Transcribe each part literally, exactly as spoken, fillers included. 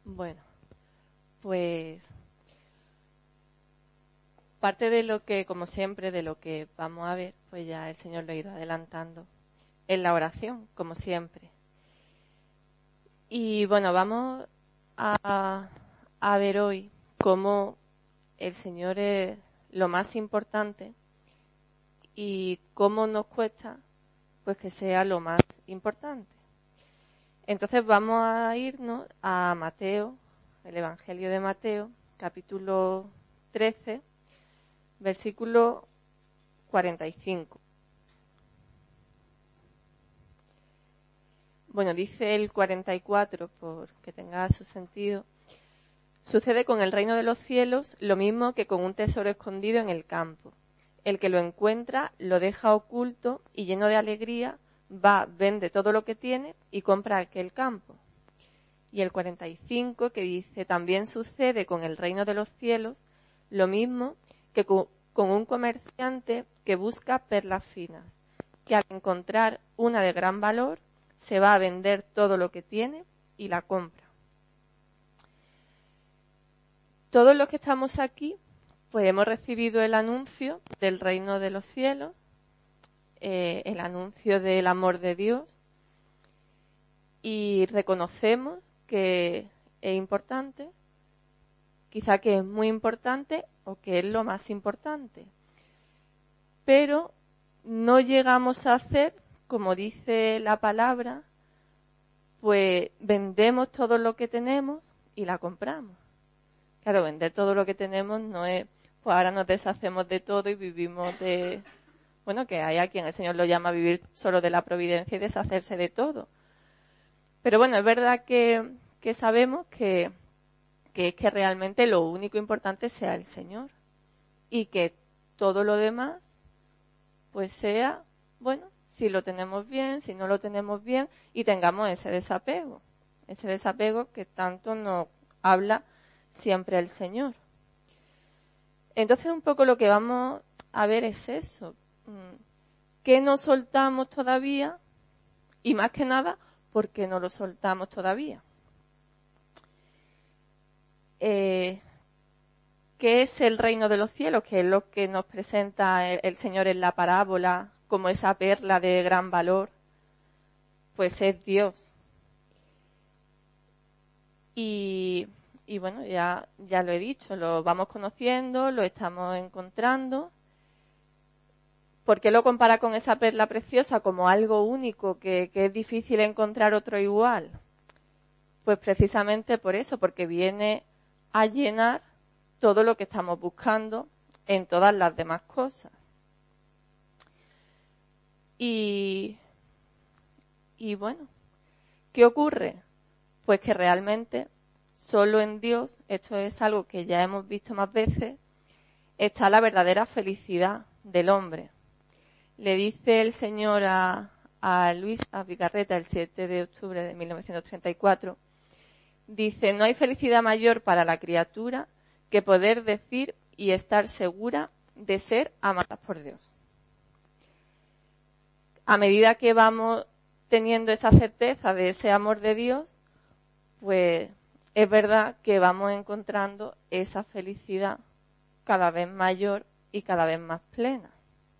Bueno, pues parte de lo que, como siempre, de lo que vamos a ver, pues ya el Señor lo ha ido adelantando en la oración, como siempre. Y bueno, vamos a, a ver hoy cómo el Señor es lo más importante y cómo nos cuesta pues que sea lo más importante. Entonces vamos a irnos a Mateo, el Evangelio de Mateo, capítulo trece, versículo cuarenta y cinco. Bueno, dice el cuarenta y cuatro, por que tenga su sentido. Sucede con el reino de los cielos lo mismo que con un tesoro escondido en el campo. El que lo encuentra lo deja oculto y lleno de alegría va, vende todo lo que tiene y compra aquel campo. Y el cuarenta y cinco que dice, también sucede con el reino de los cielos lo mismo que con un comerciante que busca perlas finas, que al encontrar una de gran valor se va a vender todo lo que tiene y la compra. Todos los que estamos aquí, pues hemos recibido el anuncio del reino de los cielos, eh, el anuncio del amor de Dios, y reconocemos que es importante, quizá que es muy importante o que es lo más importante, pero no llegamos a hacer, como dice la palabra, pues vendemos todo lo que tenemos y la compramos. Claro, vender todo lo que tenemos no es, pues ahora nos deshacemos de todo y vivimos de, bueno, que hay a quien el Señor lo llama vivir solo de la providencia y deshacerse de todo. Pero bueno, es verdad que, que sabemos que, que es que realmente lo único importante sea el Señor y que todo lo demás, pues sea, bueno, si lo tenemos bien, si no lo tenemos bien y tengamos ese desapego, ese desapego que tanto nos habla siempre el Señor. Entonces un poco lo que vamos a ver es eso, ¿qué no soltamos todavía? Y más que nada, ¿por qué no lo soltamos todavía? Eh, ¿Qué es el reino de los cielos? Que es lo que nos presenta el, el Señor en la parábola como esa perla de gran valor. Pues es Dios. Y, y bueno, ya, ya lo he dicho, lo vamos conociendo, lo estamos encontrando. ¿Por qué lo compara con esa perla preciosa como algo único, que, que es difícil encontrar otro igual? Pues precisamente por eso, porque viene a llenar todo lo que estamos buscando en todas las demás cosas. Y, y bueno, ¿qué ocurre? Pues que realmente solo en Dios, esto es algo que ya hemos visto más veces, está la verdadera felicidad del hombre. Le dice el Señor a, a Luis Abigarreta el siete de octubre de mil novecientos treinta y cuatro, dice, no hay felicidad mayor para la criatura que poder decir y estar segura de ser amadas por Dios. A medida que vamos teniendo esa certeza de ese amor de Dios, pues es verdad que vamos encontrando esa felicidad cada vez mayor y cada vez más plena.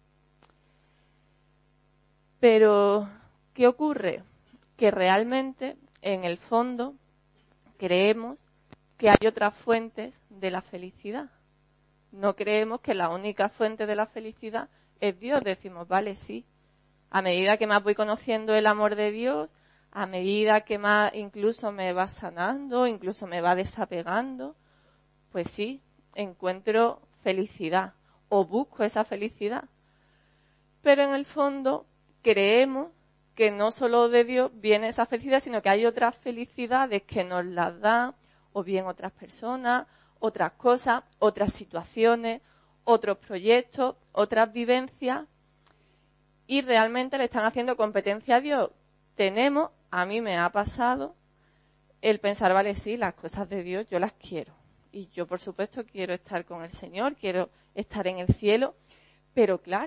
Pero, ¿qué ocurre? Que realmente, en el fondo, creemos que hay otras fuentes de la felicidad. No creemos que la única fuente de la felicidad es Dios. Decimos, vale, sí. A medida que más voy conociendo el amor de Dios, a medida que más incluso me va sanando, incluso me va desapegando, pues sí, encuentro felicidad o busco esa felicidad. Pero en el fondo creemos que no solo de Dios viene esa felicidad, sino que hay otras felicidades que nos las dan, o bien otras personas, otras cosas, otras situaciones, otros proyectos, otras vivencias, y realmente le están haciendo competencia a Dios. Tenemos, a mí me ha pasado, el pensar, vale, sí, las cosas de Dios yo las quiero. Y yo, por supuesto, quiero estar con el Señor, quiero estar en el cielo, pero claro,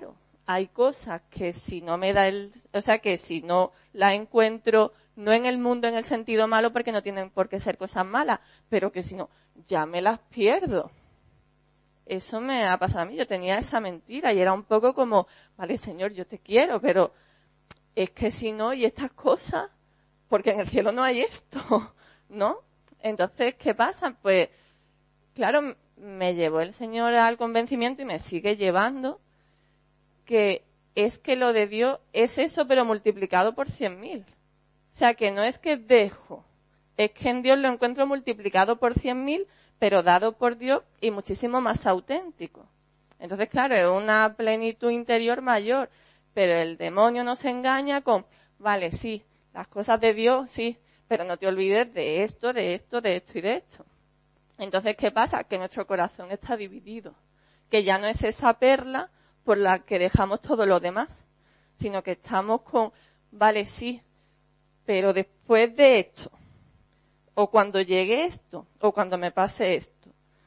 hay cosas que si no me da el, o sea, que si no la encuentro, no en el mundo en el sentido malo, porque no tienen por qué ser cosas malas, pero que si no, ya me las pierdo. Eso me ha pasado a mí. Yo tenía esa mentira y era un poco como, vale, Señor, yo te quiero, pero es que si no, y estas cosas, porque en el cielo no hay esto, ¿no? Entonces, ¿qué pasa? Pues, claro, me llevó el Señor al convencimiento y me sigue llevando que es que lo de Dios es eso, pero multiplicado por cien mil. O sea, que no es que dejo, es que en Dios lo encuentro multiplicado por cien mil, pero dado por Dios y muchísimo más auténtico. Entonces, claro, es una plenitud interior mayor, pero el demonio nos engaña con, vale, sí, las cosas de Dios, sí, pero no te olvides de esto, de esto, de esto y de esto. Entonces, ¿qué pasa? Que nuestro corazón está dividido, que ya no es esa perla por la que dejamos todo lo demás, sino que estamos con, vale, sí, pero después de esto, o cuando llegue esto, o cuando me pase esto.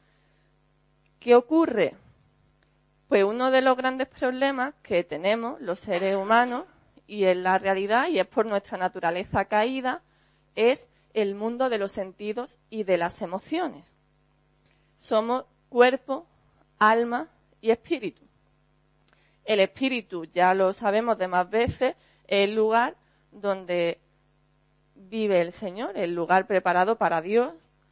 ¿Qué ocurre? Pues uno de los grandes problemas que tenemos los seres humanos, y en la realidad, y es por nuestra naturaleza caída, es el mundo de los sentidos y de las emociones. Somos cuerpo, alma y espíritu. El espíritu, ya lo sabemos de más veces, es el lugar donde vive el Señor, el lugar preparado para Dios.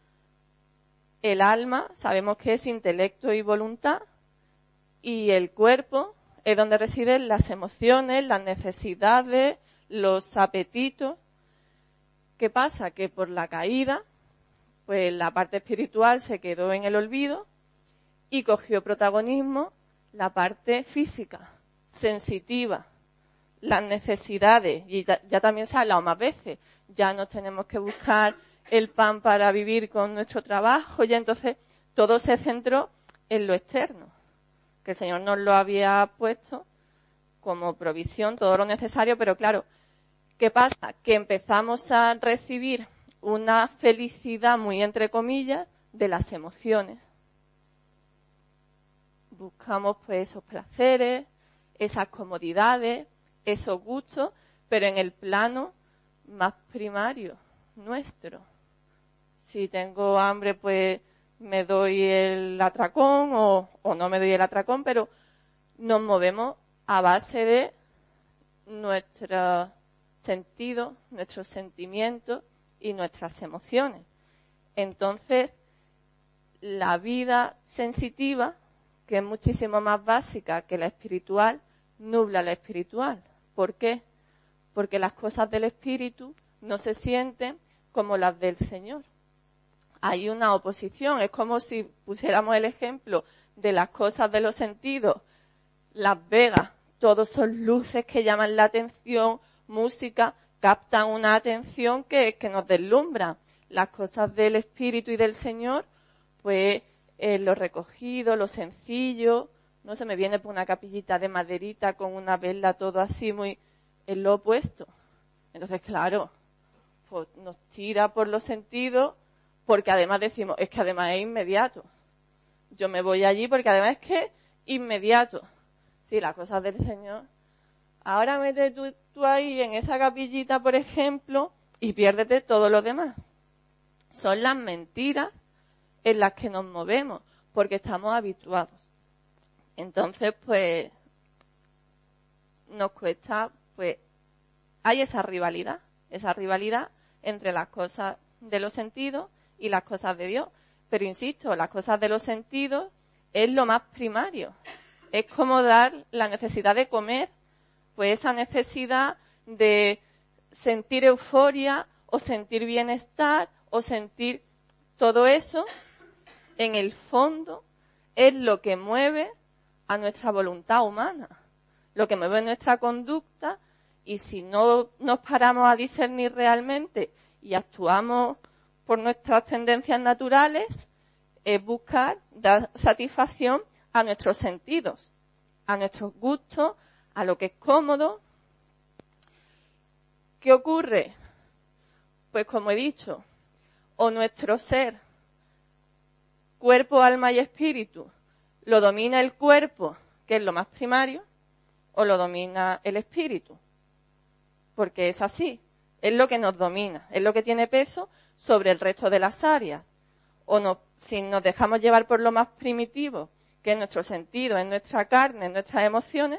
El alma, sabemos que es intelecto y voluntad, y el cuerpo es donde residen las emociones, las necesidades, los apetitos. ¿Qué pasa? Que por la caída, pues la parte espiritual se quedó en el olvido y cogió protagonismo la parte física, sensitiva, las necesidades, y ya, ya también se ha hablado más veces, ya no tenemos que buscar el pan para vivir con nuestro trabajo, ya entonces todo se centró en lo externo, que el Señor nos lo había puesto como provisión, todo lo necesario, pero claro, ¿qué pasa? Que empezamos a recibir una felicidad muy entre comillas de las emociones. Buscamos pues esos placeres, esas comodidades, esos gustos, pero en el plano más primario nuestro. Si tengo hambre, pues me doy el atracón o, o no me doy el atracón, pero nos movemos a base de nuestros sentidos, nuestros sentimientos y nuestras emociones. Entonces, la vida sensitiva, que es muchísimo más básica que la espiritual, nubla la espiritual. ¿Por qué? Porque las cosas del espíritu no se sienten como las del Señor. Hay una oposición, es como si pusiéramos el ejemplo de las cosas de los sentidos, Las Vegas, todos son luces que llaman la atención, música, captan una atención que, que nos deslumbra. Las cosas del espíritu y del Señor, pues eh, lo recogido, lo sencillo, no se me viene por una capillita de maderita con una vela, todo así muy en lo opuesto. Entonces, claro, pues nos tira por los sentidos, porque además decimos, es que además es inmediato. Yo me voy allí porque además es que inmediato. Sí, las cosas del Señor. Ahora mete tú, tú ahí en esa capillita, por ejemplo, y piérdete todo lo demás. Son las mentiras en las que nos movemos, porque estamos habituados. Entonces, pues, nos cuesta, pues, hay esa rivalidad, esa rivalidad entre las cosas de los sentidos y las cosas de Dios. Pero insisto, las cosas de los sentidos es lo más primario. Es como dar la necesidad de comer, pues esa necesidad de sentir euforia o sentir bienestar o sentir todo eso, en el fondo es lo que mueve a nuestra voluntad humana, lo que mueve nuestra conducta, y si no nos paramos a discernir realmente y actuamos por nuestras tendencias naturales, es buscar dar satisfacción a nuestros sentidos, a nuestros gustos, a lo que es cómodo. ¿Qué ocurre? Pues como he dicho, o nuestro ser, cuerpo, alma y espíritu, lo domina el cuerpo, que es lo más primario, o lo domina el espíritu, porque es así, es lo que nos domina, es lo que tiene peso sobre el resto de las áreas. O no, si nos dejamos llevar por lo más primitivo, que es nuestro sentido, es nuestra carne, es nuestras emociones,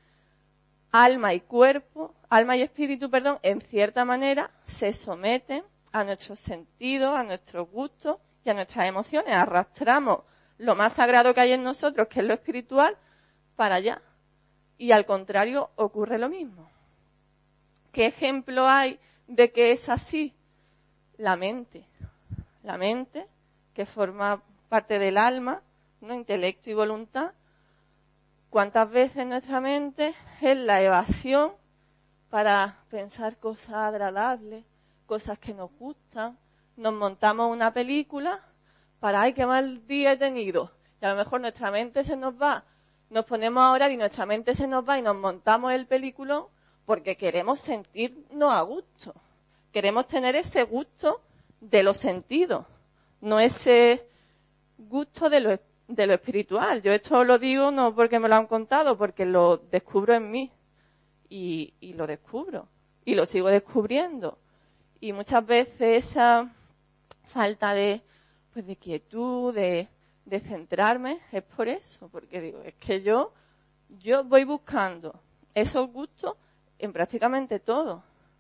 alma y cuerpo, alma y espíritu, perdón, en cierta manera se someten a nuestros sentidos, a nuestros gustos y a nuestras emociones. Arrastramos lo más sagrado que hay en nosotros, que es lo espiritual, para allá. Y al contrario, ocurre lo mismo. ¿Qué ejemplo hay de que es así? La mente. La mente, que forma parte del alma, ¿no? Intelecto y voluntad. ¿Cuántas veces nuestra mente es la evasión para pensar cosas agradables, cosas que nos gustan? Nos montamos una película para, ¡ay, qué mal día he tenido! Y a lo mejor nuestra mente se nos va, nos ponemos a orar y nuestra mente se nos va y nos montamos el peliculón porque queremos sentirnos a gusto. Queremos tener ese gusto de los sentidos, no ese gusto de lo, de lo espiritual. Yo esto lo digo no porque me lo han contado, porque lo descubro en mí. Y, y lo descubro. Y lo sigo descubriendo. Y muchas veces esa falta de, pues de quietud, de, de centrarme, es por eso. Porque digo, es que yo, yo voy buscando esos gustos en prácticamente todo.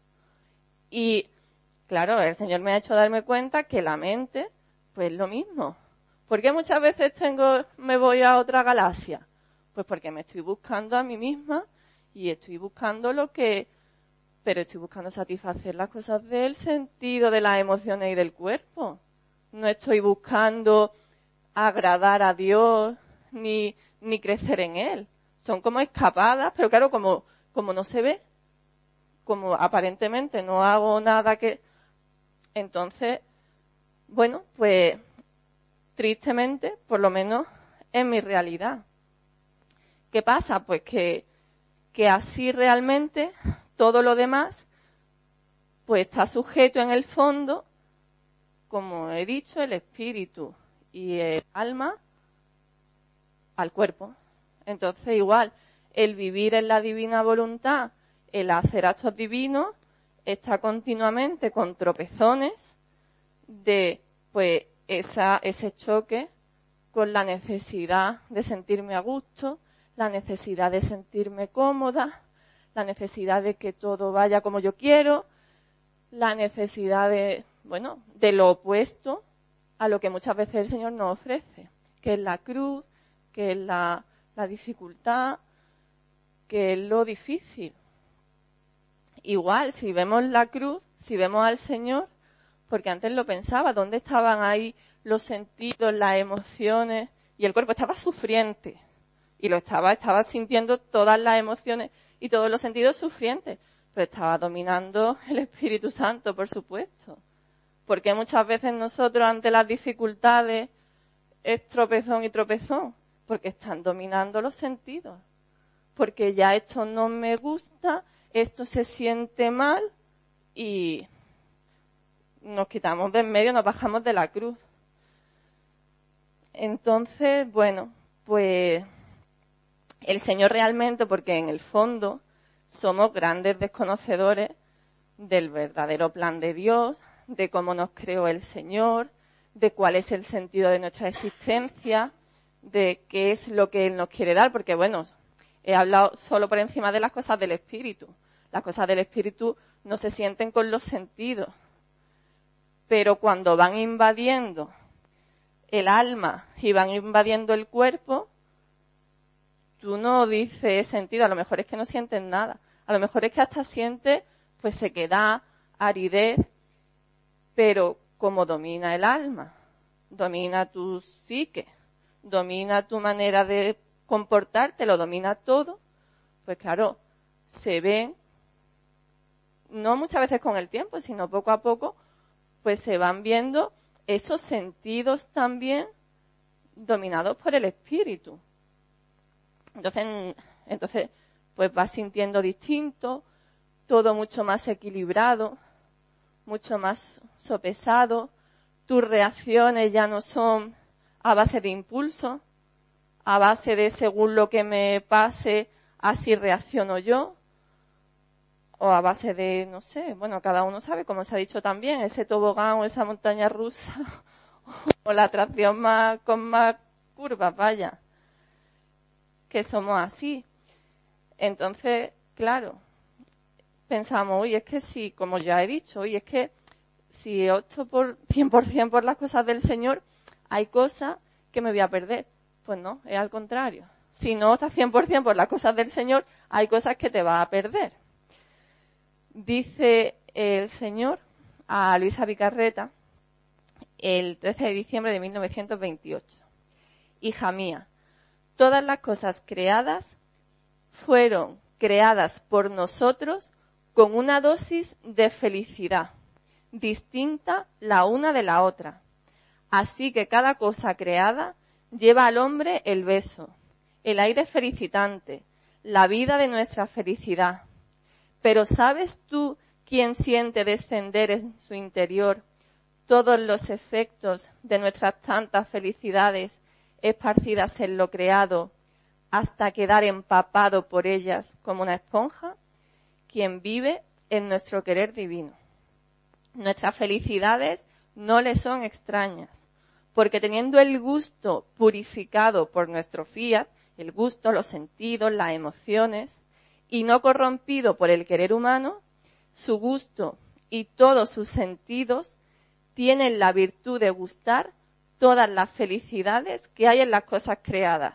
Y claro, el Señor me ha hecho darme cuenta que la mente, pues lo mismo. ¿Por qué muchas veces tengo, me voy a otra galaxia? Pues porque me estoy buscando a mí misma y estoy buscando lo que, pero estoy buscando satisfacer las cosas del sentido, de las emociones y del cuerpo. No estoy buscando agradar a Dios ni, ni crecer en Él. Son como escapadas, pero claro, como, como no se ve, como aparentemente no hago nada que... Entonces, bueno, pues tristemente, por lo menos en mi realidad. ¿Qué pasa? Pues que, que así realmente todo lo demás pues está sujeto en el fondo, como he dicho, el espíritu y el alma al cuerpo. Entonces, igual, el vivir en la divina voluntad, el hacer actos divinos, está continuamente con tropezones de pues esa, ese choque con la necesidad de sentirme a gusto, la necesidad de sentirme cómoda, la necesidad de que todo vaya como yo quiero, la necesidad de, bueno, de lo opuesto a lo que muchas veces el Señor nos ofrece, que es la cruz, que es la, la dificultad, que es lo difícil. Igual, si vemos la cruz, si vemos al Señor, porque antes lo pensaba, ¿dónde estaban ahí los sentidos, las emociones? Y el cuerpo estaba sufriente. Y lo estaba, estaba sintiendo todas las emociones y todos los sentidos sufrientes. Pero estaba dominando el Espíritu Santo, por supuesto. Porque muchas veces nosotros ante las dificultades es tropezón y tropezón. Porque están dominando los sentidos. Porque ya esto no me gusta, esto se siente mal y nos quitamos de en medio, nos bajamos de la cruz. Entonces, bueno, pues el Señor realmente, porque en el fondo somos grandes desconocedores del verdadero plan de Dios, de cómo nos creó el Señor, de cuál es el sentido de nuestra existencia, de qué es lo que Él nos quiere dar, porque bueno, he hablado solo por encima de las cosas del espíritu. Las cosas del espíritu no se sienten con los sentidos. Pero cuando van invadiendo el alma y van invadiendo el cuerpo, tú no dices sentido. A lo mejor es que no sientes nada. A lo mejor es que hasta sientes pues sequedad, aridez. Pero como domina el alma, domina tu psique, domina tu manera de comportarte, lo domina todo, pues claro, se ven, no muchas veces con el tiempo, sino poco a poco, pues se van viendo esos sentidos también dominados por el espíritu. Entonces, entonces pues vas sintiendo distinto, todo mucho más equilibrado, mucho más sopesado, tus reacciones ya no son a base de impulso, a base de según lo que me pase, así reacciono yo, o a base de, no sé, bueno, cada uno sabe, como se ha dicho también, ese tobogán o esa montaña rusa, o la atracción más con más curvas, vaya, que somos así. Entonces, claro, pensamos, oye, es que si, como ya he dicho, oye, es que si opto por cien por ciento por las cosas del Señor, hay cosas que me voy a perder. Pues no, es al contrario. Si no optas cien por ciento por las cosas del Señor, hay cosas que te vas a perder. Dice el Señor a Luisa Vicarreta el trece de diciembre de mil novecientos veintiocho. Hija mía, todas las cosas creadas fueron creadas por nosotros con una dosis de felicidad, distinta la una de la otra. Así que cada cosa creada lleva al hombre el beso, el aire felicitante, la vida de nuestra felicidad. Pero ¿sabes tú quién siente descender en su interior todos los efectos de nuestras tantas felicidades esparcidas en lo creado hasta quedar empapado por ellas como una esponja? Quien vive en nuestro querer divino. Nuestras felicidades no le son extrañas, porque teniendo el gusto purificado por nuestro fiat, el gusto, los sentidos, las emociones, y no corrompido por el querer humano, su gusto y todos sus sentidos tienen la virtud de gustar todas las felicidades que hay en las cosas creadas.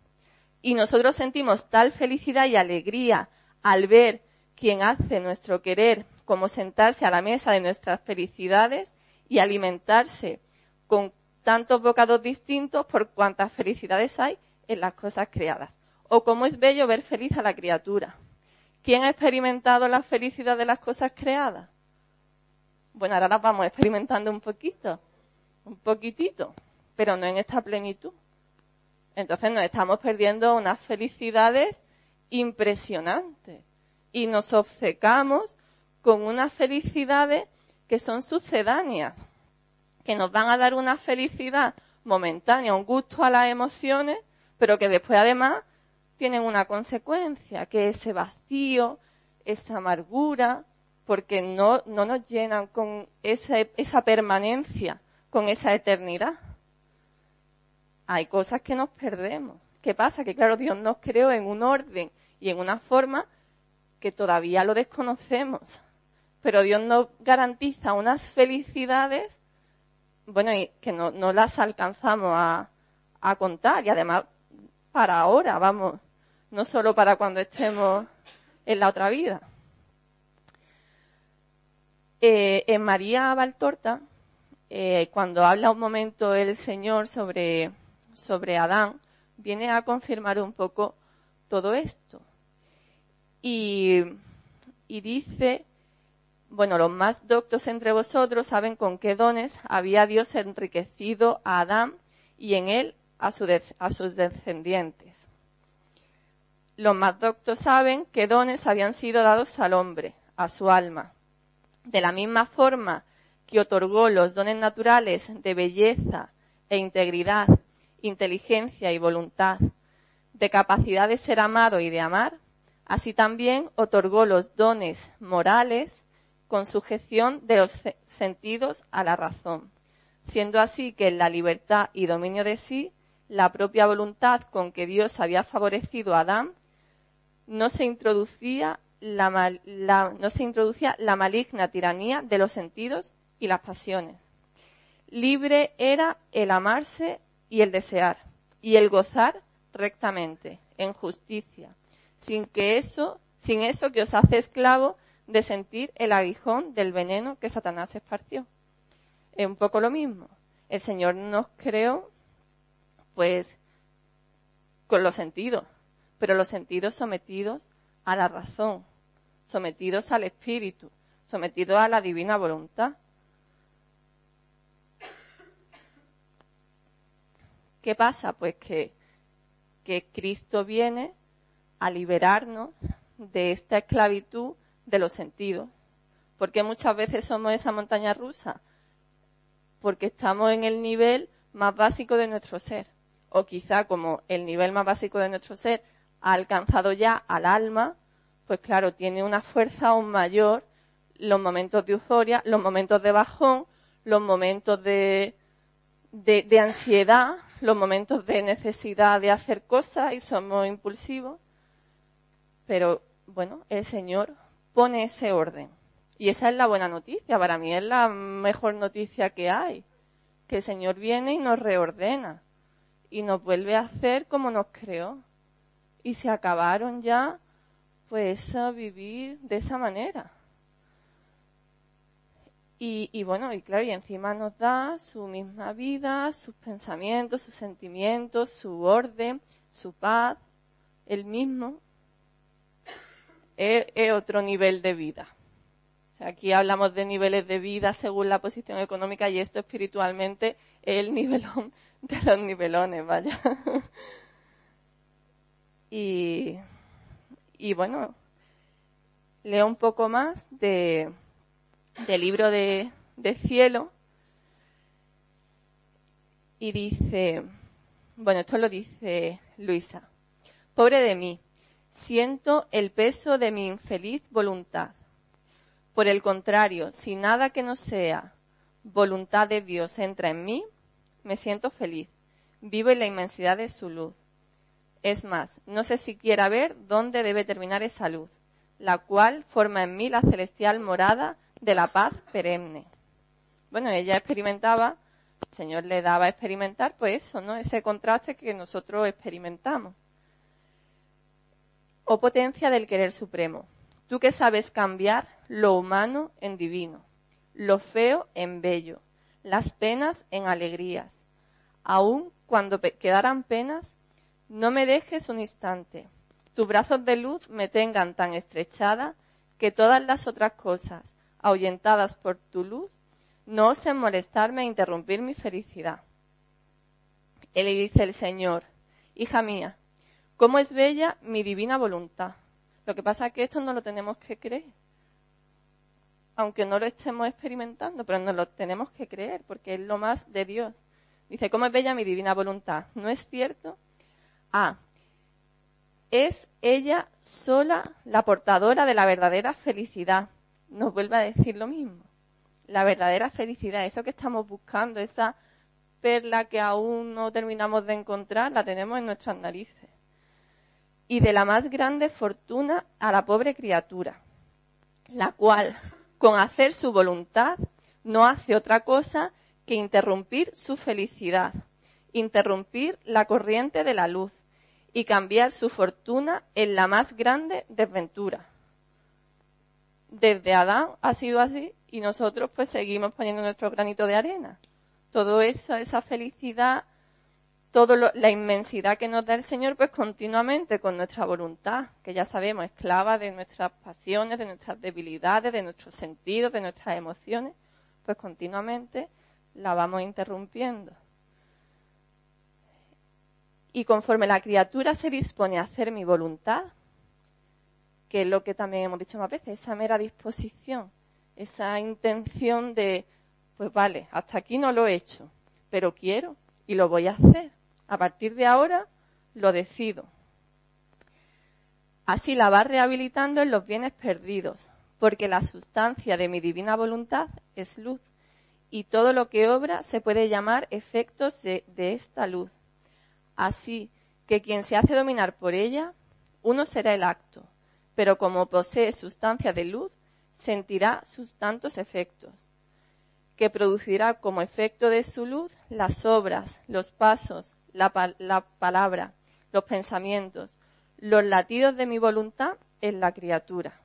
Y nosotros sentimos tal felicidad y alegría al ver quien hace nuestro querer, como sentarse a la mesa de nuestras felicidades y alimentarse con tantos bocados distintos por cuantas felicidades hay en las cosas creadas. O como es bello ver feliz a la criatura. ¿Quién ha experimentado la felicidad de las cosas creadas? Bueno, ahora las vamos experimentando un poquito, un poquitito, pero no en esta plenitud. Entonces nos estamos perdiendo unas felicidades impresionantes y nos obcecamos con unas felicidades que son sucedáneas, que nos van a dar una felicidad momentánea, un gusto a las emociones, pero que después además tienen una consecuencia, que es ese vacío, esa amargura, porque no, no nos llenan con esa, esa permanencia, con esa eternidad. Hay cosas que nos perdemos. ¿Qué pasa? Que claro, Dios nos creó en un orden y en una forma que todavía lo desconocemos. Pero Dios nos garantiza unas felicidades, bueno, y que no, no las alcanzamos a, a contar. Y además, para ahora, vamos, no solo para cuando estemos en la otra vida. Eh, en María Valtorta, eh, cuando habla un momento el Señor sobre, sobre Adán, viene a confirmar un poco todo esto. Y, y dice, bueno, los más doctos entre vosotros saben con qué dones había Dios enriquecido a Adán y en él a, su de, a sus descendientes. Los más doctos saben qué dones habían sido dados al hombre, a su alma. De la misma forma que otorgó los dones naturales de belleza e integridad, inteligencia y voluntad, de capacidad de ser amado y de amar, así también otorgó los dones morales con sujeción de los sentidos a la razón, siendo así que en la libertad y dominio de sí, la propia voluntad con que Dios había favorecido a Adán, no se introducía la, mal, la, no se introducía la maligna tiranía de los sentidos y las pasiones. Libre era el amarse y el desear, y el gozar rectamente, en justicia, sin que eso, sin eso que os hace esclavo de sentir el aguijón del veneno que Satanás esparció. Es un poco lo mismo. El Señor nos creó, pues, con los sentidos, pero los sentidos sometidos a la razón, sometidos al espíritu, sometidos a la divina voluntad. ¿Qué pasa? Pues que, que Cristo viene a liberarnos de esta esclavitud de los sentidos. ¿Por qué muchas veces somos esa montaña rusa? Porque estamos en el nivel más básico de nuestro ser. O quizá como el nivel más básico de nuestro ser ha alcanzado ya al alma, pues claro, tiene una fuerza aún mayor los momentos de euforia, los momentos de bajón, los momentos de, de, de ansiedad, los momentos de necesidad de hacer cosas y somos impulsivos. Pero, bueno, el Señor pone ese orden. Y esa es la buena noticia, para mí es la mejor noticia que hay. Que el Señor viene y nos reordena y nos vuelve a hacer como nos creó. Y se acabaron ya, pues, a vivir de esa manera. Y, y bueno, y claro, y encima nos da su misma vida, sus pensamientos, sus sentimientos, su orden, su paz, el mismo. Es, es otro nivel de vida. O sea, aquí hablamos de niveles de vida según la posición económica y esto espiritualmente es el nivelón de los nivelones, vaya. y, y bueno, leo un poco más de, del libro de, de Cielo y dice, bueno, esto lo dice Luisa. Pobre de mí, siento el peso de mi infeliz voluntad. Por el contrario, si nada que no sea voluntad de Dios entra en mí, me siento feliz. Vivo en la inmensidad de su luz. Es más, no sé siquiera ver dónde debe terminar esa luz, la cual forma en mí la celestial morada de la paz perenne. Bueno, ella experimentaba, el Señor le daba a experimentar, pues eso, ¿no? Ese contraste que nosotros experimentamos. Oh potencia del querer supremo, tú que sabes cambiar lo humano en divino, lo feo en bello, las penas en alegrías. Aun cuando pe- quedaran penas, no me dejes un instante. Tus brazos de luz me tengan tan estrechada que todas las otras cosas, ahuyentadas por tu luz, no osen molestarme e interrumpir mi felicidad. Él le dice el Señor, hija mía, cómo es bella mi divina voluntad. Lo que pasa es que esto no lo tenemos que creer, aunque no lo estemos experimentando, pero nos lo tenemos que creer, porque es lo más de Dios. Dice, ¿cómo es bella mi divina voluntad? ¿No es cierto? Ah, es ella sola la portadora de la verdadera felicidad. Nos vuelve a decir lo mismo. La verdadera felicidad, eso que estamos buscando, esa perla que aún no terminamos de encontrar, la tenemos en nuestras narices. Y de la más grande fortuna a la pobre criatura, la cual, con hacer su voluntad, no hace otra cosa que interrumpir su felicidad, interrumpir la corriente de la luz y cambiar su fortuna en la más grande desventura. Desde Adán ha sido así y nosotros pues seguimos poniendo nuestro granito de arena. Todo eso, esa felicidad, toda la inmensidad que nos da el Señor, pues continuamente con nuestra voluntad, que ya sabemos, esclava de nuestras pasiones, de nuestras debilidades, de nuestros sentidos, de nuestras emociones, pues continuamente la vamos interrumpiendo. Y conforme la criatura se dispone a hacer mi voluntad, que es lo que también hemos dicho más veces, esa mera disposición, esa intención de, pues vale, hasta aquí no lo he hecho, pero quiero y lo voy a hacer. A partir de ahora lo decido. Así la va rehabilitando en los bienes perdidos, porque la sustancia de mi divina voluntad es luz, y todo lo que obra se puede llamar efectos de, de esta luz. Así que quien se hace dominar por ella, uno será el acto, pero como posee sustancia de luz, sentirá sus tantos efectos, que producirá como efecto de su luz las obras, los pasos, la, la palabra, los pensamientos, los latidos de mi voluntad en la criatura.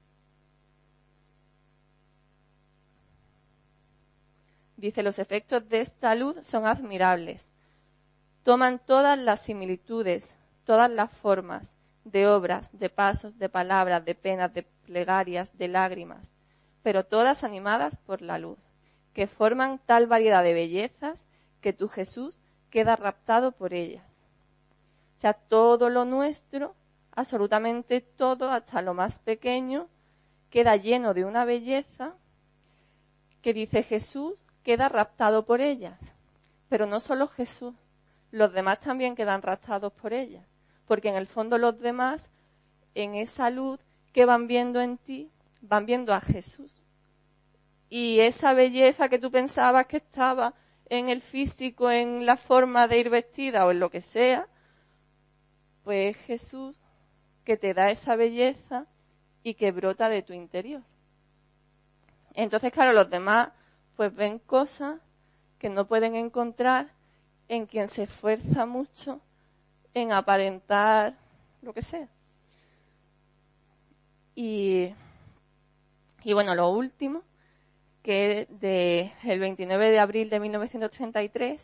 Dice, los efectos de esta luz son admirables. Toman todas las similitudes, todas las formas de obras, de pasos, de palabras, de penas, de plegarias, de lágrimas, pero todas animadas por la luz, que forman tal variedad de bellezas que tu Jesús queda raptado por ellas. O sea, todo lo nuestro, absolutamente todo, hasta lo más pequeño, queda lleno de una belleza que dice Jesús queda raptado por ellas. Pero no solo Jesús, los demás también quedan raptados por ellas. porque en el fondo los demás, en esa luz que van viendo en ti, van viendo a Jesús. Y esa belleza que tú pensabas que estaba en el físico, en la forma de ir vestida o en lo que sea, pues es Jesús que te da esa belleza y que brota de tu interior. Entonces, claro, los demás pues ven cosas que no pueden encontrar en quien se esfuerza mucho en aparentar lo que sea. Y, y bueno, lo último, que es de el veintinueve de abril de mil novecientos treinta y tres,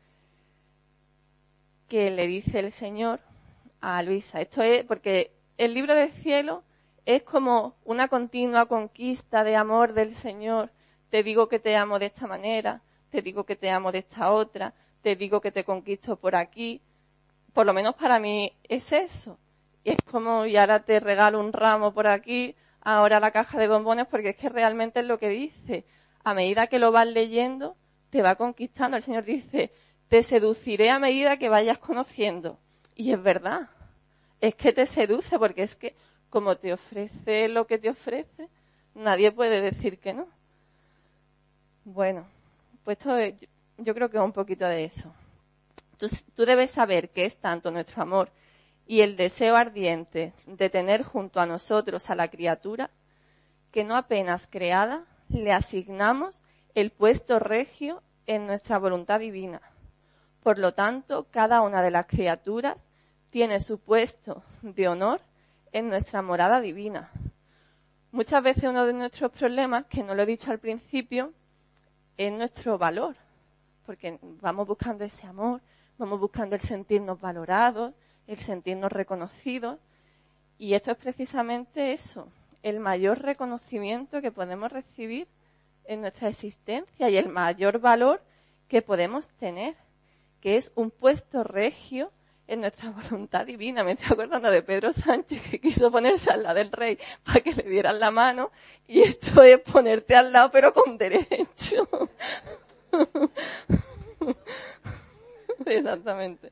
que le dice el Señor a Luisa. Esto es porque el libro del cielo es como una continua conquista de amor del Señor. Te digo que te amo de esta manera, te digo que te amo de esta otra, te digo que te conquisto por aquí. Por lo menos para mí es eso. Y es como, y ahora te regalo un ramo por aquí, ahora la caja de bombones, porque es que realmente es lo que dice. A medida que lo vas leyendo, te va conquistando. El Señor dice, te seduciré a medida que vayas conociendo. Y es verdad. Es que te seduce, porque es que como te ofrece lo que te ofrece, nadie puede decir que no. Bueno, pues esto es, yo creo que es un poquito de eso. Tú, tú debes saber que es tanto nuestro amor y el deseo ardiente de tener junto a nosotros a la criatura, que no apenas creada le asignamos el puesto regio en nuestra voluntad divina. Por lo tanto, cada una de las criaturas tiene su puesto de honor en nuestra morada divina. Muchas veces uno de nuestros problemas, que no lo he dicho al principio, es nuestro valor, porque vamos buscando ese amor, vamos buscando el sentirnos valorados, el sentirnos reconocidos, y esto es precisamente eso, el mayor reconocimiento que podemos recibir en nuestra existencia y el mayor valor que podemos tener, que es un puesto regio en nuestra voluntad divina. Me estoy acordando de Pedro Sánchez, que quiso ponerse al lado del rey para que le dieran la mano, y esto es ponerte al lado pero con derecho. Exactamente.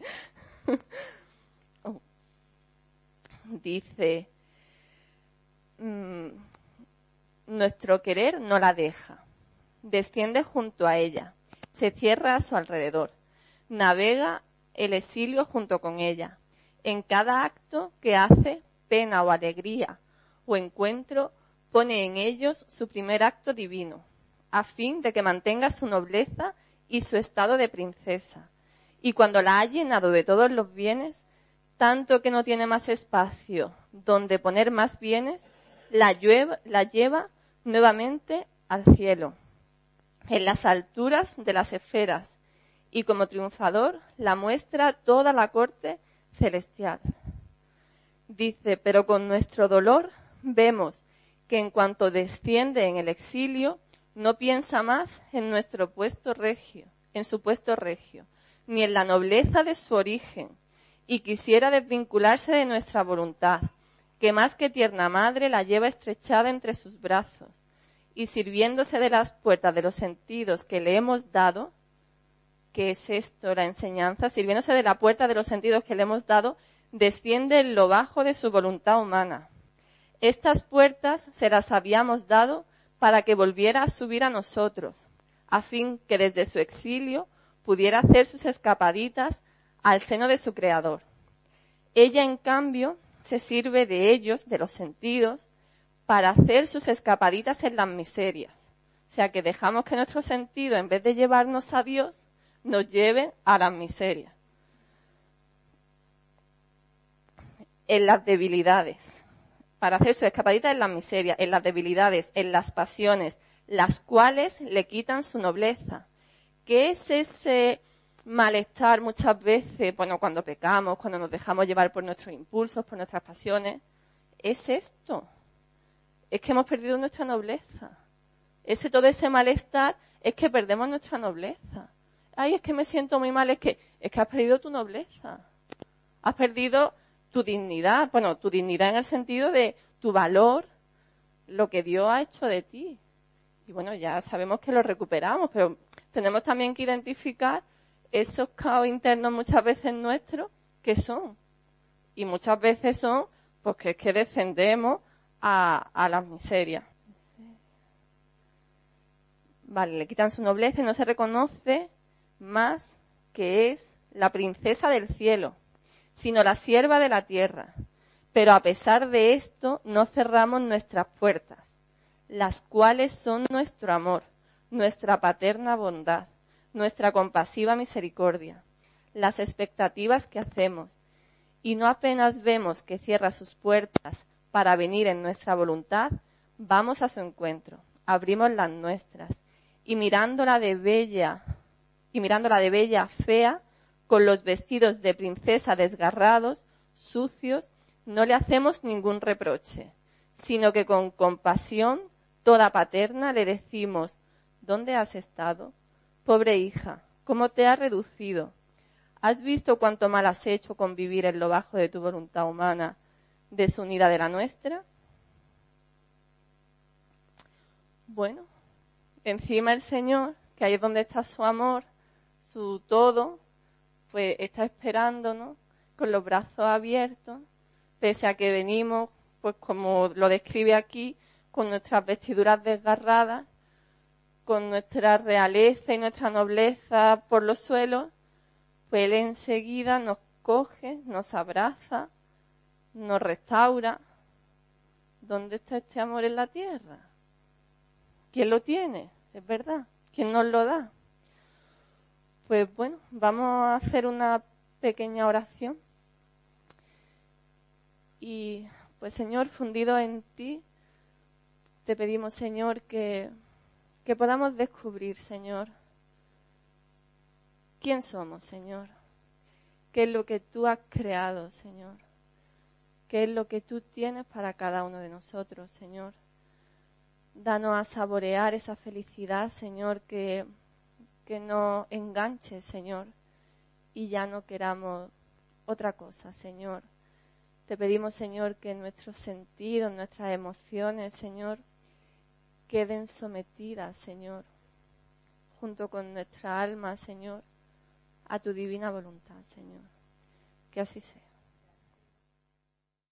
Dice, mmm, nuestro querer no la deja, desciende junto a ella, se cierra a su alrededor, navega el exilio junto con ella. En cada acto que hace, pena o alegría o encuentro, pone en ellos su primer acto divino, a fin de que mantenga su nobleza y su estado de princesa. Y cuando la ha llenado de todos los bienes, tanto que no tiene más espacio donde poner más bienes, la, llueva, la lleva nuevamente al cielo, en las alturas de las esferas, y como triunfador la muestra toda la corte celestial. Dice, pero con nuestro dolor vemos que en cuanto desciende en el exilio, no piensa más en nuestro puesto regio, en su puesto regio, ni en la nobleza de su origen, y quisiera desvincularse de nuestra voluntad, que más que tierna madre la lleva estrechada entre sus brazos, y sirviéndose de las puertas de los sentidos que le hemos dado, ¿qué es esto? La enseñanza, sirviéndose de la puerta de los sentidos que le hemos dado, desciende en lo bajo de su voluntad humana. Estas puertas se las habíamos dado para que volviera a subir a nosotros, a fin que desde su exilio pudiera hacer sus escapaditas al seno de su Creador. Ella, en cambio, se sirve de ellos, de los sentidos, para hacer sus escapaditas en las miserias. O sea, que dejamos que nuestro sentido, en vez de llevarnos a Dios, nos lleve a las miserias. En las debilidades. Para hacer sus escapaditas en las miserias, en las debilidades, en las pasiones, las cuales le quitan su nobleza. ¿Qué es ese malestar muchas veces, bueno, cuando pecamos, cuando nos dejamos llevar por nuestros impulsos, por nuestras pasiones? Es esto. Es que hemos perdido nuestra nobleza. Ese, todo ese malestar es que perdemos nuestra nobleza. Ay, es que me siento muy mal, es que, es que has perdido tu nobleza. Has perdido tu dignidad, bueno, tu dignidad en el sentido de tu valor, lo que Dios ha hecho de ti. Y bueno, ya sabemos que lo recuperamos, pero tenemos también que identificar esos caos internos muchas veces nuestros, que son Y muchas veces son, pues que es que descendemos a, a las miserias. Vale, le quitan su nobleza y no se reconoce más que es la princesa del cielo, sino la sierva de la tierra. Pero a pesar de esto, no cerramos nuestras puertas, las cuales son nuestro amor, nuestra paterna bondad, nuestra compasiva misericordia, las expectativas que hacemos, y no apenas vemos que cierra sus puertas para venir en nuestra voluntad, vamos a su encuentro, abrimos las nuestras, y mirándola de bella, y mirándola de bella fea, con los vestidos de princesa desgarrados, sucios, no le hacemos ningún reproche, sino que con compasión toda paterna le decimos: ¿dónde has estado? Pobre hija, ¿cómo te has reducido? ¿Has visto cuánto mal has hecho con vivir en lo bajo de tu voluntad humana, desunida de la nuestra? Bueno, encima el Señor, que ahí es donde está su amor, su todo, pues está esperándonos con los brazos abiertos, pese a que venimos, pues como lo describe aquí, con nuestras vestiduras desgarradas, con nuestra realeza y nuestra nobleza por los suelos, pues Él enseguida nos coge, nos abraza, nos restaura. ¿Dónde está este amor en la tierra? ¿Quién lo tiene? Es verdad. ¿Quién nos lo da? Pues bueno, vamos a hacer una pequeña oración. Y pues Señor, fundido en ti, te pedimos, Señor, que, que podamos descubrir, Señor, quién somos, Señor. ¿Qué es lo que tú has creado, Señor? ¿Qué es lo que tú tienes para cada uno de nosotros, Señor? Danos a saborear esa felicidad, Señor, que, que nos enganche, Señor, y ya no queramos otra cosa, Señor. Te pedimos, Señor, que nuestros sentidos, nuestras emociones, Señor, queden sometidas, Señor, junto con nuestra alma, Señor, a tu divina voluntad, Señor. Que así sea.